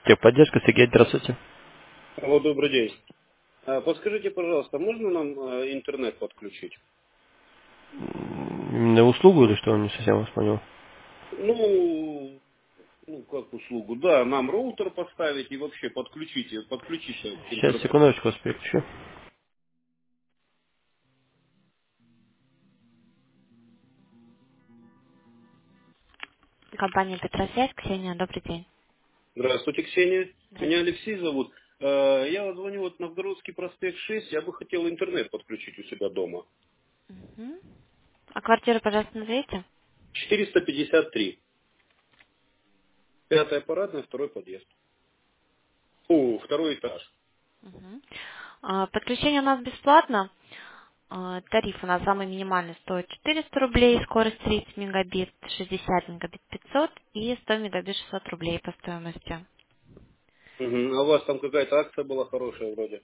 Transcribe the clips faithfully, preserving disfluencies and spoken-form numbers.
Техподдержка, Сергей, здравствуйте. Алло, добрый день. А, Подскажите, пожалуйста, можно нам э, интернет подключить? М, На услугу или что? Не совсем вас понял. Ну, ну, как услугу, да, нам роутер поставить и вообще подключите, подключиться к Сейчас, интернету. секундочку, вас переключу. Компания Петросвязь, Ксения, добрый день. Здравствуйте, Ксения. Меня Здравствуйте. Алексей зовут. Э, Я вот звоню вот Новгородский проспект шесть, я бы хотел интернет подключить у себя дома. Мгм. А квартиру, пожалуйста, назовите. четыреста пятьдесят три. Пятая парадная, второй подъезд. О, второй этаж. Мгм. А, Подключение у нас бесплатно. А, Тариф у нас самый минимальный стоит четыреста рублей, скорость тридцать мегабит, шестьдесят мегабит пятьсот и сто мегабит шестьсот рублей по стоимости. Мгм. А у вас там какая-то акция была хорошая вроде?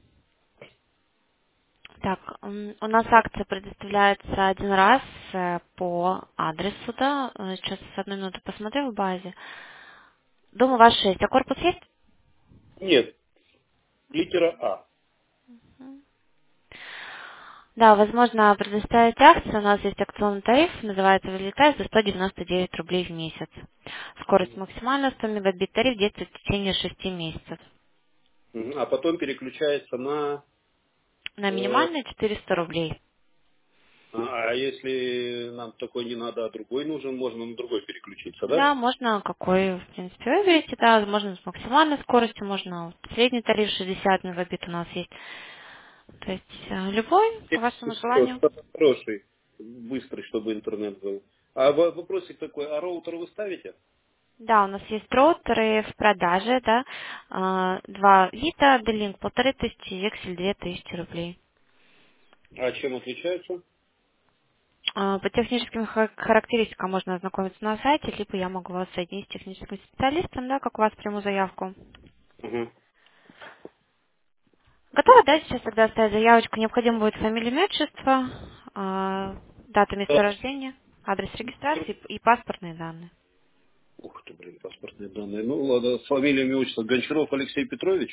Так, м, у нас акция предоставляется один раз э, по адресу, да, э, сейчас с одной минуты посмотрю в базе. Дом у вас шесть, а корпус есть? Нет, литера А. Мгм. Да, возможно предоставить акцию. У нас есть акционный тариф, называется «Вылетай» за сто девяносто девять рублей в месяц. Скорость максимальная сто мегабит, тариф действует в течение шести месяцев. Мгм. А потом переключается на... На э, минимальный четыреста рублей. А если нам такой не надо, а другой нужен, можно на другой переключиться, да? Да, можно какой, в принципе, выберете, да, можно с максимальной скоростью, можно вот средний тариф шестьдесят мегабит у нас есть. То есть э, любой, по вашему желанию. Что-то хороший, быстрый, чтобы интернет был. А во- вопросик такой, а роутер вы ставите? Да, у нас есть роутеры в продаже, да, а, два Вита, Делинк полторы тысячи, Вексель две тысячи рублей. А чем отличаются? А, По техническим ха- характеристикам можно ознакомиться на сайте, либо я могу вас соединить с техническим специалистом, да, как у вас приму заявку. Мгм. Готова, да, сейчас тогда оставить заявочку. Необходимо будет фамилия, имя, отчество, а, дата, место Да. рождения, адрес регистрации и паспортные данные. Ух ты, блин, паспортные данные. Ну ладно, с фамилией, имя, отчество. Гончаров Алексей Петрович.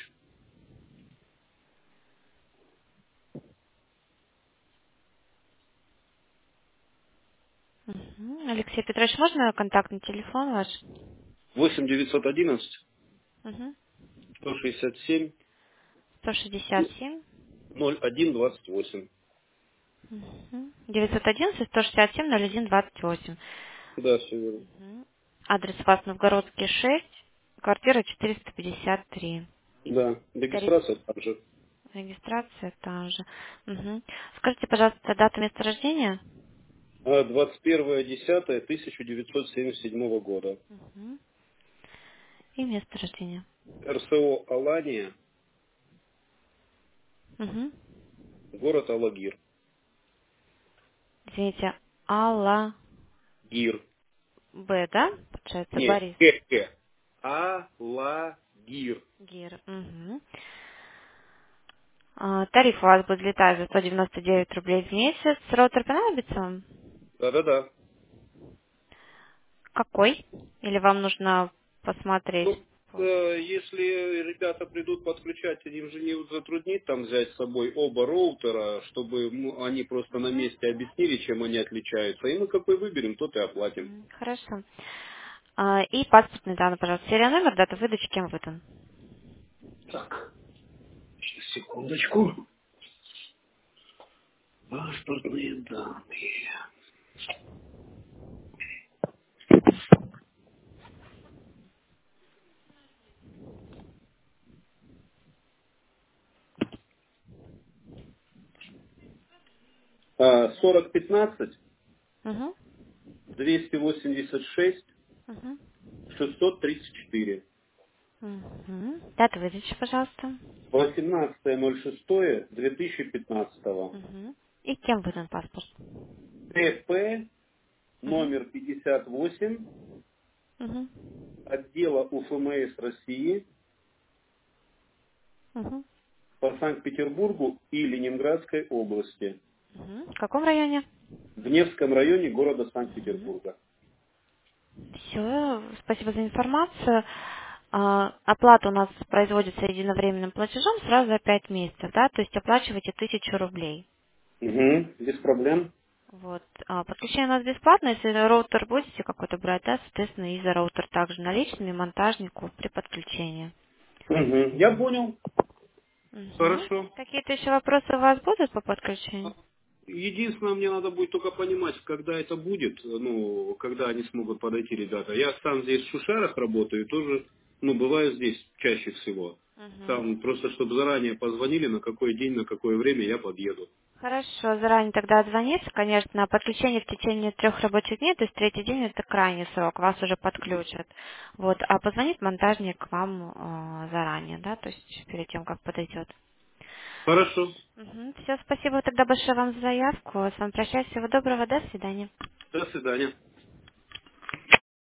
Мгм. Алексей Петрович, можно контактный телефон ваш? восемь девятьсот одиннадцать Угу. сто шестьдесят семь сто шестьдесят семь. ноль один двадцать восемь. Мгм. девятьсот одиннадцать сто шестьдесят семь ноль один двадцать восемь. Да, все верно. Мгм. Адрес у вас Новгородский шесть, квартира четыреста пятьдесят три. Да, Тариф регистрация там же. регистрация там же. Мгм. Скажите, пожалуйста, дату места рождения? А, двадцать первое десятое тысяча девятьсот семьдесят седьмого года. Мгм. И место рождения. РСО Алания, Угу. город Алагир. Извините, Алла Гир. Б, да? Получается, Не, Борис К, К. Алагир. Гир. Угу. А, тариф у вас будет летать за сто девяносто девять рублей в месяц. Роутер понадобится вам? Да-да-да. Какой? Или вам нужно посмотреть Ну, позже? э, если ребята придут подключать, им же не затруднит там взять с собой оба роутера, чтобы ну, они просто на Мгм. месте объяснили, чем они отличаются. И мы какой выберем, тот и оплатим. М, Хорошо. А, и паспортные данные, пожалуйста. Серия номер, дата выдачи, кем выдан. Так, сейчас, секундочку. Паспортные данные. А, сорок пятнадцать Угу. двести восемьдесят шесть Угу. шестьсот тридцать четыре. Угу. Дата выдачи, пожалуйста. восемнадцатое ноль шестое две тысячи пятнадцатого. Угу. И кем выдан паспорт? ТП Угу. номер пятьдесят восемь Угу. отдела УФМС России Угу. по Санкт-Петербургу и Ленинградской области Угу. В каком районе? в Невском районе города Угу. Санкт-Петербурга. Все, спасибо за информацию. А, Оплата у нас производится единовременным платежом сразу за пять месяцев, да, то есть оплачиваете тысячу рублей. Угу, без проблем. Вот. А, Подключение у нас бесплатно, если роутер будете какой-то брать, да, соответственно, и за роутер также наличными монтажнику при подключении. Угу, я понял. Мгм. Хорошо. Какие-то еще вопросы у вас будут по А, подключению? Единственное, мне надо будет только понимать, когда это будет, ну, когда они смогут подойти, ребята. Я сам здесь в Шушарах работаю, и тоже, ну, бываю здесь чаще всего. Мгм. Там просто, чтобы заранее позвонили, на какой день, на какое время я подъеду. Хорошо, заранее тогда отзвониться, конечно, подключение в течение трех рабочих дней, то есть третий день это крайний срок, вас уже подключат. Вот, а позвонит монтажник вам э, заранее, да, то есть перед тем, как подойдет. Хорошо. Все, спасибо тогда большое вам за заявку. С вами прощаюсь, всего доброго, до свидания. До свидания.